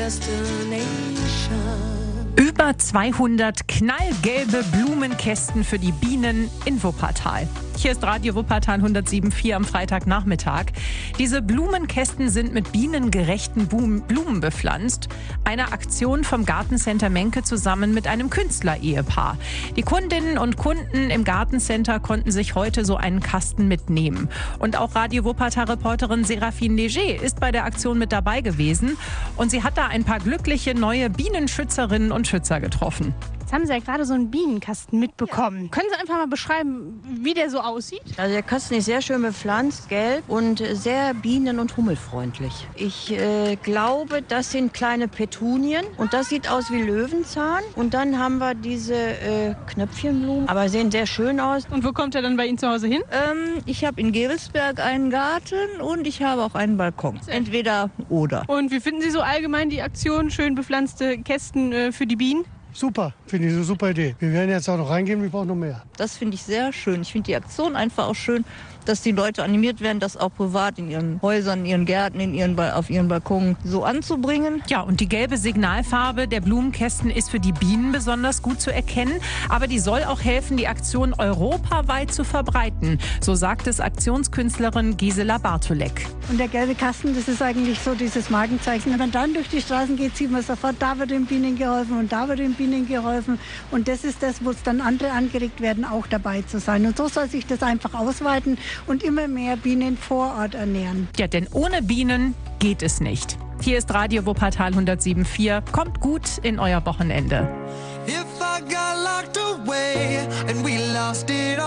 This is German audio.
Über 200 knallgelbe Blumenkästen für die Bienen in Wuppertal. Hier ist Radio Wuppertal 107.4 am Freitagnachmittag. Diese Blumenkästen sind mit bienengerechten Blumen bepflanzt. Eine Aktion vom Gartencenter Menke zusammen mit einem Künstler-Ehepaar. Die Kundinnen und Kunden im Gartencenter konnten sich heute so einen Kasten mitnehmen. Und auch Radio Wuppertal-Reporterin Serafine Leger ist bei der Aktion mit dabei gewesen. Und sie hat da ein paar glückliche neue Bienenschützerinnen und Schützer getroffen. Jetzt haben Sie ja gerade so einen Bienenkasten mitbekommen. Können Sie einfach mal beschreiben, wie der so aussieht? Also der Kasten ist sehr schön bepflanzt, gelb und sehr bienen- und hummelfreundlich. Ich glaube, das sind kleine Petunien und das sieht aus wie Löwenzahn. Und dann haben wir diese Knöpfchenblumen, aber sehen sehr schön aus. Und wo kommt er dann bei Ihnen zu Hause hin? Ich habe in Gevelsberg einen Garten und ich habe auch einen Balkon. Entweder oder. Und wie finden Sie so allgemein die Aktion, schön bepflanzte Kästen für die Bienen? Super, finde ich eine super Idee. Wir werden jetzt auch noch reingehen, wir brauchen noch mehr. Das finde ich sehr schön. Ich finde die Aktion einfach auch schön, dass die Leute animiert werden, das auch privat in ihren Häusern, in ihren Gärten, auf ihren Balkonen so anzubringen. Ja, und die gelbe Signalfarbe der Blumenkästen ist für die Bienen besonders gut zu erkennen. Aber die soll auch helfen, die Aktion europaweit zu verbreiten. So sagt es Aktionskünstlerin Gisela Bartolek. Und der gelbe Kasten, das ist eigentlich so dieses Markenzeichen. Wenn man dann durch die Straßen geht, sieht man sofort, da wird den Bienen geholfen und da wird den Bienen geholfen. Und das ist das, wo es dann andere angeregt werden, auch dabei zu sein. Und so soll sich das einfach ausweiten und immer mehr Bienen vor Ort ernähren. Ja, denn ohne Bienen geht es nicht. Hier ist Radio Wuppertal 107.4. Kommt gut in euer Wochenende.